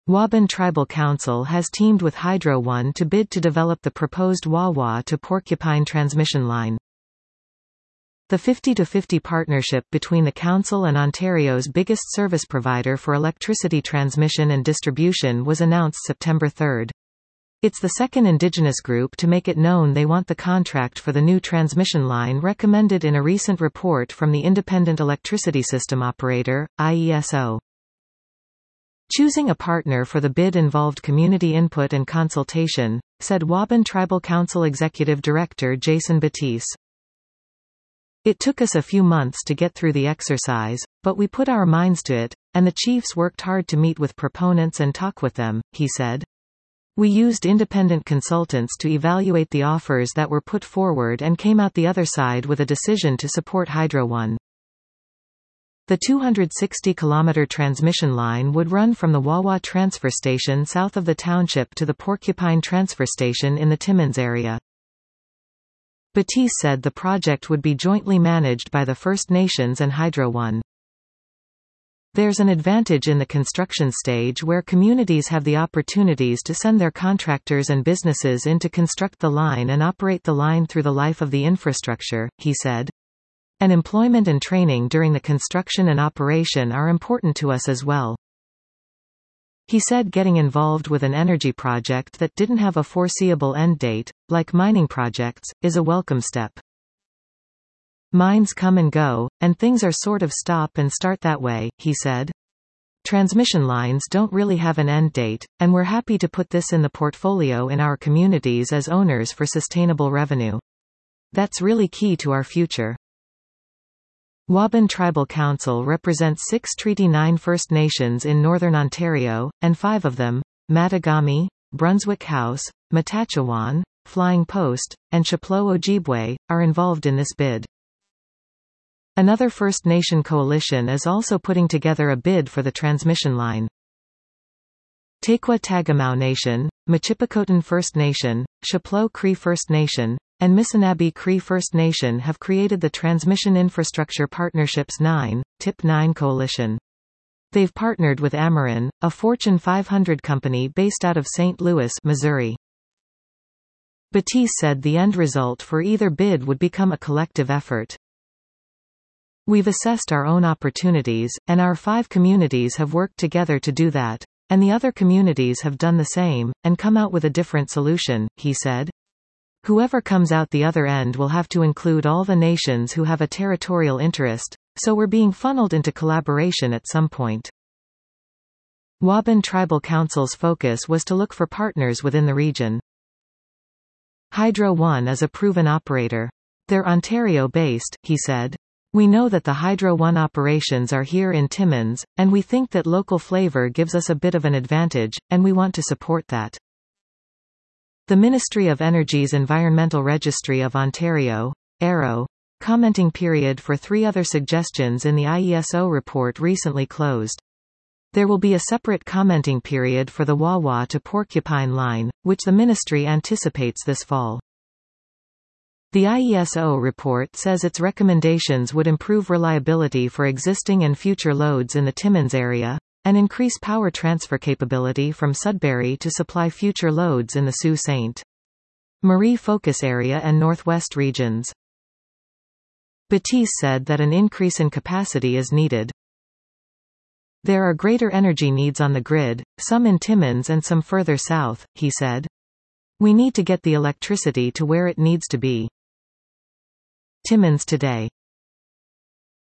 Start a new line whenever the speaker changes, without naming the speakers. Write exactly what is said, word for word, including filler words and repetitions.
Waban Tribal Council has teamed with Hydro One to bid to develop the proposed Wawa to Porcupine transmission line. The fifty to fifty partnership between the Council and Ontario's biggest service provider for electricity transmission and distribution was announced September third. It's the second Indigenous group to make it known they want the contract for the new transmission line recommended in a recent report from the Independent Electricity System Operator, I E S O. Choosing a partner for the bid involved community input and consultation, said Waban Tribal Council Executive Director Jason Batisse. It took us a few months to get through the exercise, but we put our minds to it, and the chiefs worked hard to meet with proponents and talk with them, he said. We used independent consultants to evaluate the offers that were put forward and came out the other side with a decision to support Hydro One. The two hundred sixty kilometer transmission line would run from the Wawa transfer station south of the township to the Porcupine transfer station in the Timmins area. Batisse said the project would be jointly managed by the First Nations and Hydro One. There's an advantage in the construction stage where communities have the opportunities to send their contractors and businesses in to construct the line and operate the line through the life of the infrastructure, he said. And employment and training during the construction and operation are important to us as well. He said getting involved with an energy project that didn't have a foreseeable end date, like mining projects, is a welcome step. Mines come and go, and things are sort of stop and start that way, he said. Transmission lines don't really have an end date, and we're happy to put this in the portfolio in our communities as owners for sustainable revenue. That's really key to our future. Waban Tribal Council represents six Treaty nine First Nations in Northern Ontario, and five of them, Matagami, Brunswick House, Matachewan, Flying Post, and Chippewa Ojibwe, are involved in this bid. Another First Nation coalition is also putting together a bid for the transmission line. Tequah Tagamau Nation, Machipicoten First Nation, Chippewa Cree First Nation, and Missinabee Cree First Nation have created the Transmission Infrastructure Partnerships nine, T I P nine coalition. They've partnered with Ameren, a Fortune five hundred company based out of Saint Louis, Missouri. Batisse said the end result for either bid would become a collective effort. We've assessed our own opportunities, and our five communities have worked together to do that, and the other communities have done the same, and come out with a different solution, he said. Whoever comes out the other end will have to include all the nations who have a territorial interest, so we're being funneled into collaboration at some point. Waban Tribal Council's focus was to look for partners within the region. Hydro One is a proven operator. They're Ontario-based, he said. We know that the Hydro One operations are here in Timmins, and we think that local flavor gives us a bit of an advantage, and we want to support that. The Ministry of Energy's Environmental Registry of Ontario, A R O, commenting period for three other suggestions in the I E S O report recently closed. There will be a separate commenting period for the Wawa to Porcupine line, which the ministry anticipates this fall. The I E S O report says its recommendations would improve reliability for existing and future loads in the Timmins area, and increase power transfer capability from Sudbury to supply future loads in the Sault Ste. Marie focus area and Northwest regions. Batisse said that an increase in capacity is needed. There are greater energy needs on the grid, some in Timmins and some further south, he said. We need to get the electricity to where it needs to be. Timmins Today.